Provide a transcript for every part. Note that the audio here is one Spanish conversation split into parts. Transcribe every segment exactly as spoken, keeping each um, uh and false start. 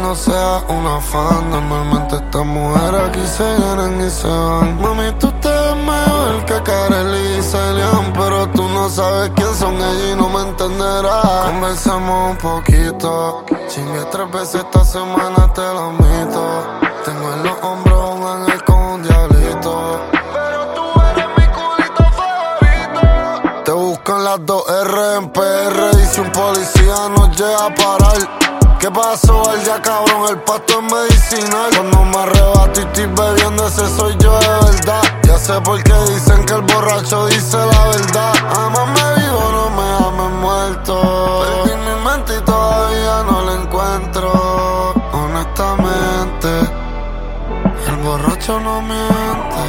no seas una fan. Normalmente estas mujeres aquí se vienen y se van. Mami, tú te ves mejor que Kareli y Celian, pero tú no sabes quién son ellos y no me entenderás. Conversemos un poquito. Chingué tres veces esta semana, te lo admito. Tengo en los hombros un ángel con un diablito, pero tú eres mi culito favorito. Te buscan las dos R en P R y si un policía nos llega a parar, ¿qué pasó al ya cabrón? El pasto es medicinal. Cuando me arrebato y estoy bebiendo, ese soy yo de verdad. Ya sé por qué dicen que el borracho dice la verdad. Amarme vivo, no me ames muerto. Perdí mi mente y todavía no la encuentro. Honestamente, el borracho no miente.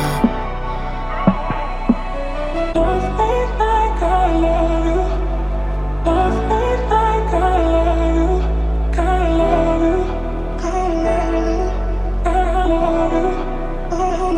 Love me like I love you. Love me like I love you. I love you. I love you. I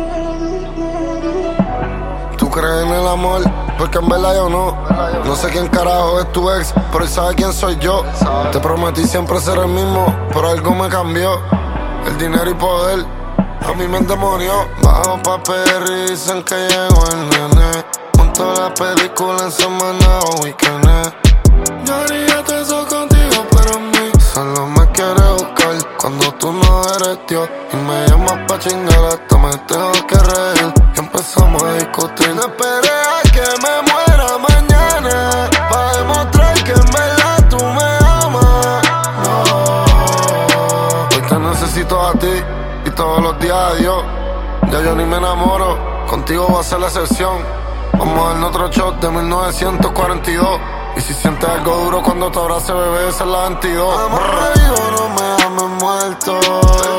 love you. Tú crees en el amor, porque en verdad yo no. No sé quién carajo es tu ex, pero él sabe quién soy yo. Te prometí siempre ser el mismo, pero algo me cambió. El dinero y poder a mí me endemonió. Bajo pa' P R y dicen que llegó el nene. Monto la película en semana o weekend. Yo haría todo eso contigo, pero en mí solo me quiere buscar cuando tú no eres Dios. Y me llamas pa' chingar, hasta me tengo que reír. Y empezamos a discutir. No esperé a que me muera mañana pa' demostrar que en verdad tú me amas. No, hoy te necesito a ti y todos los días a Dios. Ya yo ni me enamoro, contigo va a ser la excepción. Vamos a darnos otro shot de mil novecientos cuarenta y dos. Y si sientes algo duro cuando te abrace, bebé, esa es la veintidós. Amor vivo, no me ames muerto.